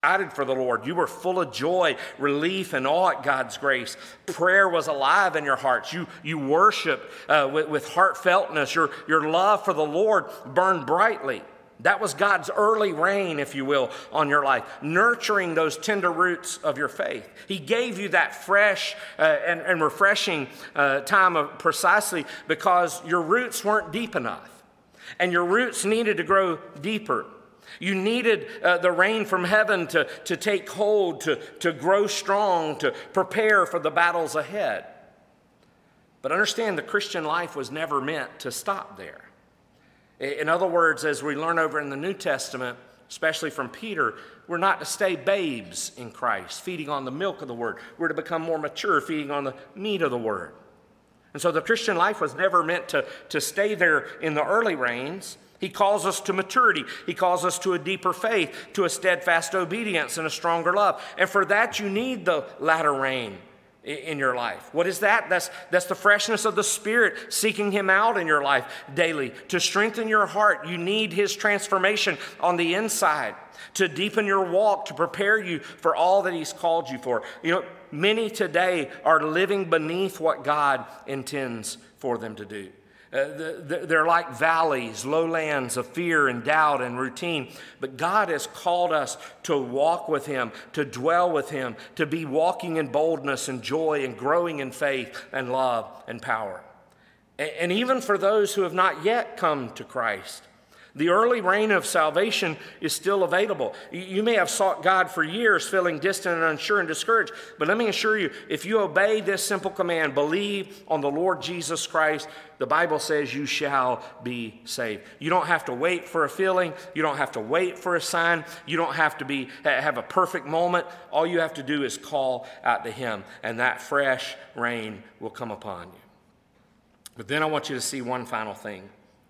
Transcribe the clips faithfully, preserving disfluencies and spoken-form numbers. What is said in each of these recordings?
excited for the Lord. You were full of joy, relief, and awe at God's grace. Prayer was alive in your hearts. You, you worshiped uh, with, with heartfeltness. Your, your love for the Lord burned brightly. That was God's early rain, if you will, on your life, nurturing those tender roots of your faith. He gave you that fresh uh, and, and refreshing uh, time of precisely because your roots weren't deep enough, and your roots needed to grow deeper. You needed uh, the rain from heaven to, to take hold, to, to grow strong, to prepare for the battles ahead. But understand, the Christian life was never meant to stop there. In other words, as we learn over in the New Testament, especially from Peter, we're not to stay babes in Christ, feeding on the milk of the Word. We're to become more mature, feeding on the meat of the Word. And so the Christian life was never meant to, to stay there in the early rains. He calls us to maturity. He calls us to a deeper faith, to a steadfast obedience and a stronger love. And for that, you need the latter rain in your life. What is that? That's, that's the freshness of the Spirit, seeking Him out in your life daily. To strengthen your heart, you need His transformation on the inside, to deepen your walk, to prepare you for all that He's called you for. You know, many today are living beneath what God intends for them to do. Uh, they're like valleys, lowlands of fear and doubt and routine. But God has called us to walk with Him, to dwell with Him, to be walking in boldness and joy and growing in faith and love and power. And even for those who have not yet come to Christ, the early rain of salvation is still available. You may have sought God for years, feeling distant and unsure and discouraged. But let me assure you, if you obey this simple command, believe on the Lord Jesus Christ, the Bible says you shall be saved. You don't have to wait for a feeling. You don't have to wait for a sign. You don't have to be have a perfect moment. All you have to do is call out to Him, and that fresh rain will come upon you. But then I want you to see one final thing.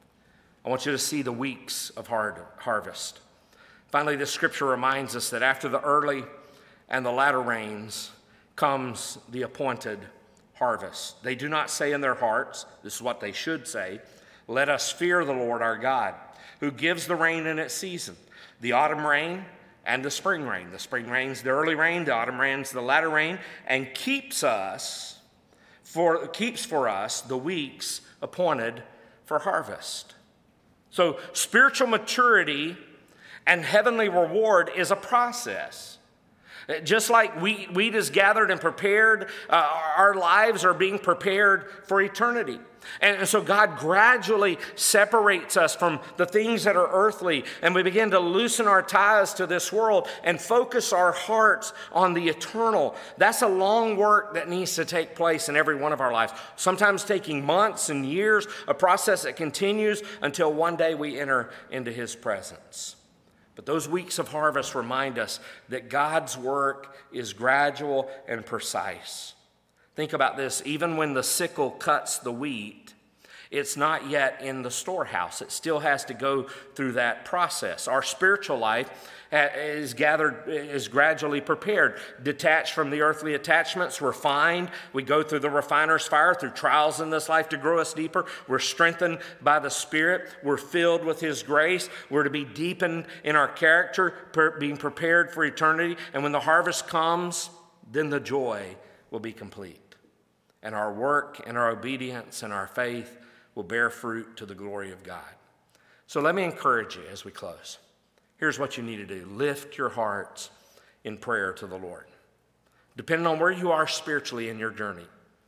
I want you to see the weeks of hard harvest. Finally, this scripture reminds us that after the early and the latter rains comes the appointed harvest. They do not say in their hearts, this is what they should say, let us fear the Lord our God, who gives the rain in its season, the autumn rain and the spring rain. The spring rain's the early rain, the autumn rain's the latter rain, and keeps us for keeps for us the weeks appointed for harvest. So spiritual maturity and heavenly reward is a process. Just like wheat, wheat is gathered and prepared, uh, our lives are being prepared for eternity. And so God gradually separates us from the things that are earthly, and we begin to loosen our ties to this world and focus our hearts on the eternal. That's a long work that needs to take place in every one of our lives, sometimes taking months and years, a process that continues until one day we enter into His presence. But those weeks of harvest remind us that God's work is gradual and precise. Think about this. Even when the sickle cuts the wheat, it's not yet in the storehouse. It still has to go through that process. Our spiritual life is gathered, is gradually prepared, detached from the earthly attachments, refined. We go through the refiner's fire, through trials in this life to grow us deeper. We're strengthened by the Spirit. We're filled with His grace. We're to be deepened in our character, being prepared for eternity. And when the harvest comes, then the joy will be complete. And our work and our obedience and our faith will bear fruit to the glory of God. So let me encourage you as we close. Here's what you need to do. Lift your hearts in prayer to the Lord. Depending on where you are spiritually in your journey,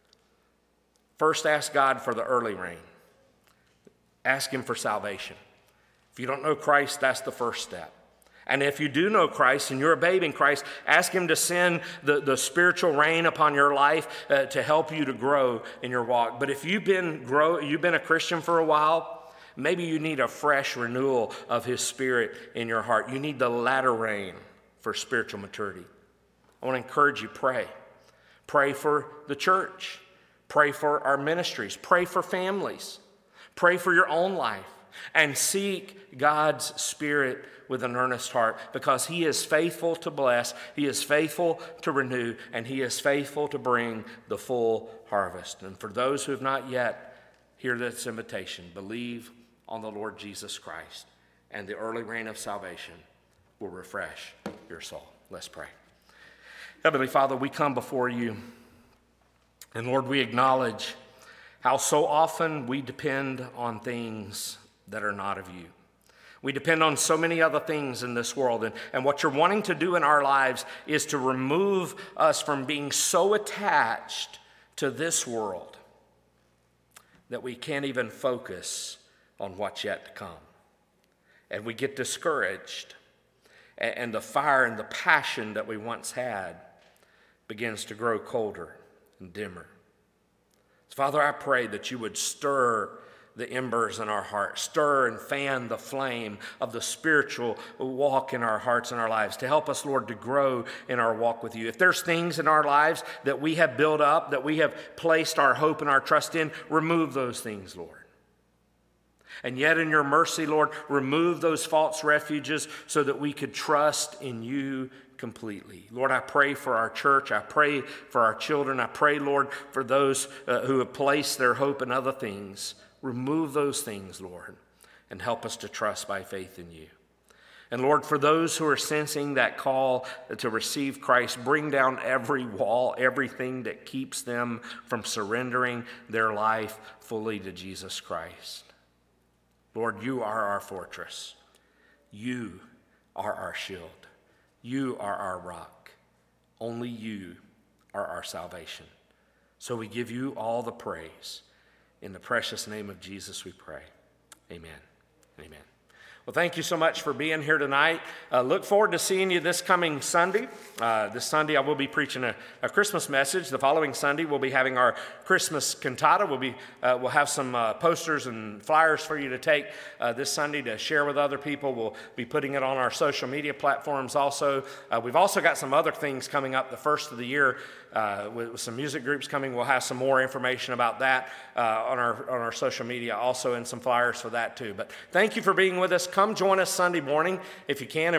first ask God for the early rain. Ask Him for salvation. If you don't know Christ, that's the first step. And if you do know Christ and you're a babe in Christ, ask Him to send the, the spiritual rain upon your life uh, to help you to grow in your walk. But if you've been grow, you've been a Christian for a while, maybe you need a fresh renewal of His Spirit in your heart. You need the latter rain for spiritual maturity. I want to encourage you, pray. Pray for the church. Pray for our ministries. Pray for families. Pray for your own life. And seek God's Spirit with an earnest heart, because He is faithful to bless, He is faithful to renew, and He is faithful to bring the full harvest. And for those who have not yet heard this invitation, believe on the Lord Jesus Christ, and the early rain of salvation will refresh your soul. Let's pray. Heavenly Father, we come before you, and Lord, we acknowledge how so often we depend on things that are not of you. We depend on so many other things in this world, and, and what you're wanting to do in our lives is to remove us from being so attached to this world that we can't even focus on what's yet to come. And we get discouraged, and, and the fire and the passion that we once had begins to grow colder and dimmer. So Father, I pray that you would stir the embers in our hearts, stir and fan the flame of the spiritual walk in our hearts and our lives to help us, Lord, to grow in our walk with you. If there's things in our lives that we have built up, that we have placed our hope and our trust in, remove those things, Lord. And yet in your mercy, Lord, remove those false refuges so that we could trust in you completely. Lord, I pray for our church. I pray for our children. I pray, Lord, for those uh, who have placed their hope in other things. Remove those things, Lord, and help us to trust by faith in you. And Lord, for those who are sensing that call to receive Christ, bring down every wall, everything that keeps them from surrendering their life fully to Jesus Christ. Lord, you are our fortress. You are our shield. You are our rock. Only you are our salvation. So we give you all the praise. In the precious name of Jesus we pray. Amen. Amen. Well, thank you so much for being here tonight. Uh, look forward to seeing you this coming Sunday. Uh, this Sunday I will be preaching a, a Christmas message. The following Sunday we'll be having our Christmas cantata. We'll be uh, we'll have some uh, posters and flyers for you to take uh, this Sunday to share with other people. We'll be putting it on our social media platforms also. Uh, we've also got some other things coming up the first of the year uh, with, with some music groups coming. We'll have some more information about that uh, on our on our social media also, and some flyers for that too. But thank you for being with us. Come join us Sunday morning if you can.